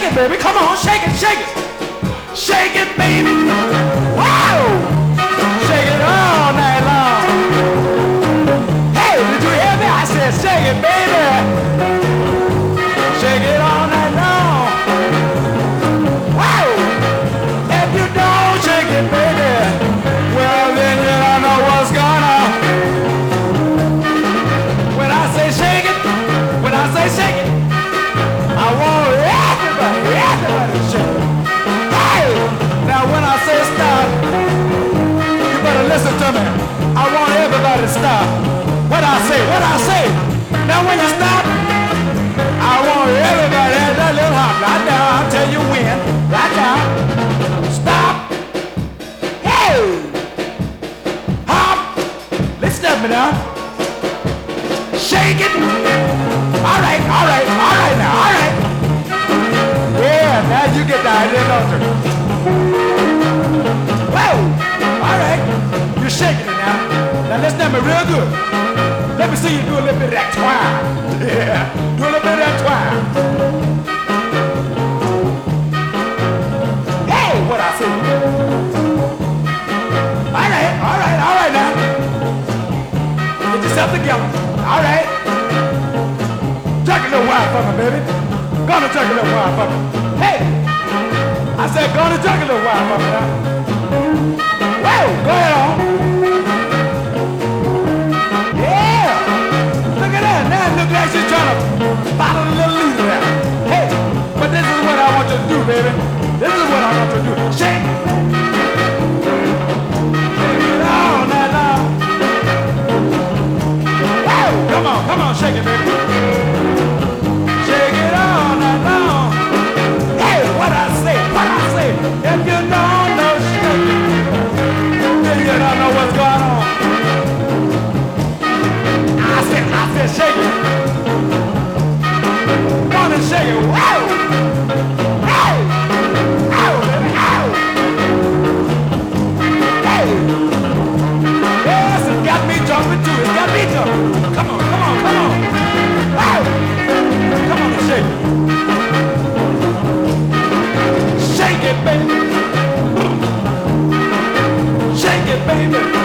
shake it, baby. Come on, shake it, shake it. Shake it, baby. Wow! Shake it all night long. Hey, did you hear me? I said, shake it, baby. Shake it all night long. Wow! If you don't shake it, baby, well, then you don't know what's going on. When I say shake it, I want everybody to shake it. Hey! Now when I say stop, you better listen to me. I want everybody to stop. What I say. Now when you stop, I want everybody to have that little hop. Right now, I'll tell you when. Right now. Stop. Hey! Hop. Listen to me now. Shake it. All right now, all right. Yeah, now you get the idea, don't you? Whoa, all right. You're shaking it now. Now listen to me real good. Let me see you do a little bit of that twine. Yeah, do a little bit of that twine. Hey, what I say? All right now. Get yourself together. All right. Jerk a little wine for me, baby. Gonna jerk a little wine for me. Hey! I said, gonna jerk a little wine for me now. Whoa! Go ahead on. Yeah! Look at that. Now it looks like she's trying to bottle a little loser there. Hey! But this is what I want you to do, baby. This is what I want you to do. Shake! Shake it all night long. Whoa! Come on, shake it, baby. Shake it all night long. Hey, what I say. If you don't know shake it, then you don't know what's going on. I said shake it. Come on and shake it. Wow! Ow! Ow, baby, ow! Hey! Yes, it got me jumping too. It got me jumping. Come on. Wow! Come on and shake it. Shake it, baby. Shake it, baby.